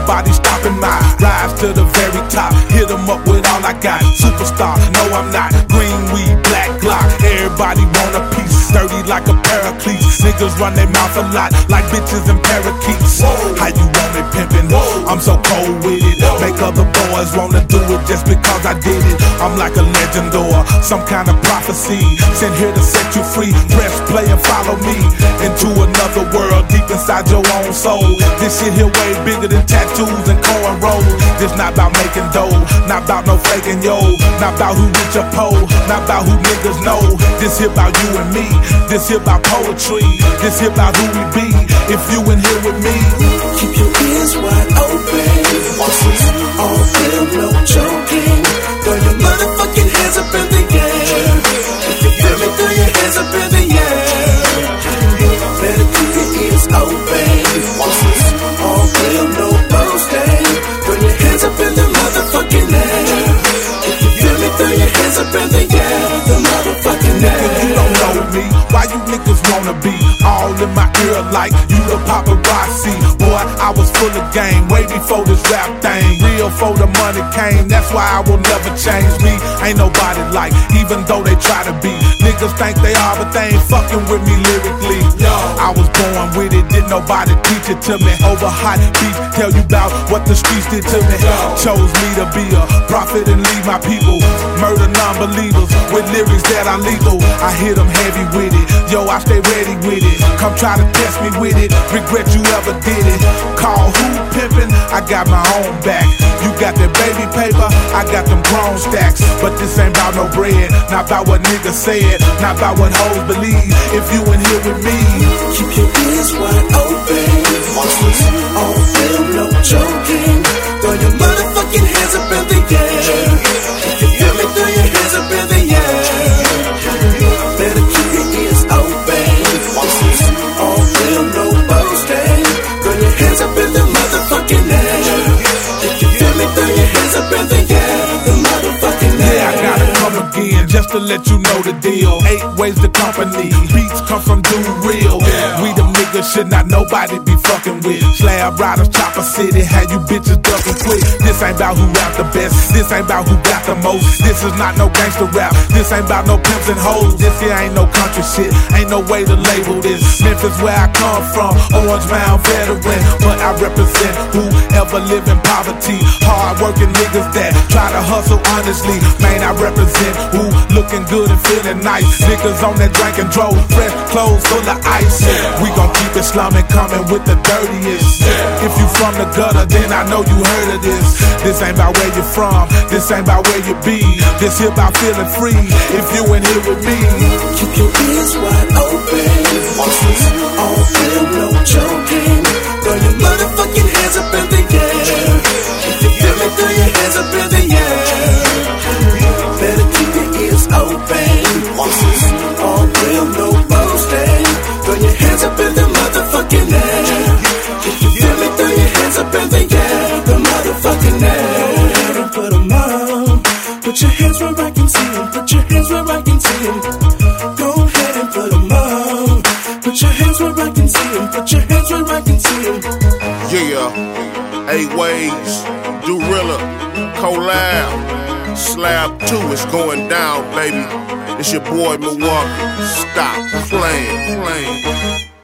nobody stopping my rise to the very top. Hit 'em up with all I got. Superstar, no I'm not. Green weed, black Glock. Everybody want a piece. Sturdy like a paraclete. Niggas run their mouth a lot like bitches and parakeets. How you want it pimpin'? I'm so cold with it. Make other boys wanna do it just because I did it. I'm like a legend or some kind of prophecy. Sent here to set you free. Press play and follow me into another world deep inside your own soul. This shit here way bigger than tattoos and cornrows. This not about making dough, not about no faking yo, not about who rich or poor, not about who niggas know. This here about you and me. This here about poetry. This here about who we be. If you in here with me, keep your ears wide open. This is all real, no joking. Throw your motherfucking hands up in the air. If you feel me, throw your hands up in the air. Better keep your ears open. This is all real, no boasting. Throw your hands up in the motherfucking air. If you feel me, throw your hands up in the air. The motherfucking air. Nigga, you don't know me. Why you niggas wanna be all in my ear like you the paparazzi? Boy, I was full of game way before this rap thing. Real for the money came, that's why I will never change me. Ain't nobody like, even though they try to be. Niggas think they are, but they ain't fucking with me lyrically. I was born with it, didn't nobody teach it to me. Over hot beats, tell you about what the streets did to me. Chose me to be a prophet and lead my people. Murder non-believers with lyrics that are lethal. I hit them heavy with it, yo, I stay ready with it. Come try to test me with it, regret you ever did it. Call who pimpin', I got my own back. You got that baby paper, I got them grown stacks. But this ain't about no bread, not about what niggas said, not about what hoes believe. If you in here with me, keep your ears wide open. This is all real, no joking. Throw your motherfucking hands up in the air. If you feel me, throw your hands up in the air. Better keep your ears open. This is all real, no boasting. Throw your hands up in the motherfucking air. If you feel me, throw your hands up in the air. The motherfucking air. Yeah, I gotta come again just to let you know the deal. 8 ways to company. Beats come from Dude Real. We the niggas should not nobody be fucking with. Slab riders, Chopper City, had you bitches ducking quick. This ain't about who rap the best. This ain't about who got the most. This is not no gangster rap. This ain't about no pimps and hoes. This here ain't no country shit. Ain't no way to label this. Memphis where I come from, Orange Mound veteran. But I represent whoever live in poverty. Hard working niggas that try to hustle honestly. Man, I represent who looking good and feeling nice. Niggas on that drink and drove, fresh clothes full of ice. We gon' keep it slumming, coming with the dirtiest. If you from the gutter, then I know you heard of this. This ain't about where you from, this ain't about where you be. This here about feeling free, if you in here with me. Keep your ears wide open. This is all real, no joking. Throw your motherfucking hands up in the air. If you feel me, throw your hands up in the air. Better keep your ears open. This is all real, no boasting. Throw your hands up in the motherfucking air. If you feel me, throw your hands up in the air. The motherfucking air. And put 'em on. Put your hands where I can see 'em. Put your hands where I can see 'em. Go ahead and put 'em on. Put your hands where I can see 'em. Put your hands where I can see 'em. Yeah, 8 ways, Dorilla, Collab, Slab 2 is going down, baby. It's your boy Milwaukee. Stop playing.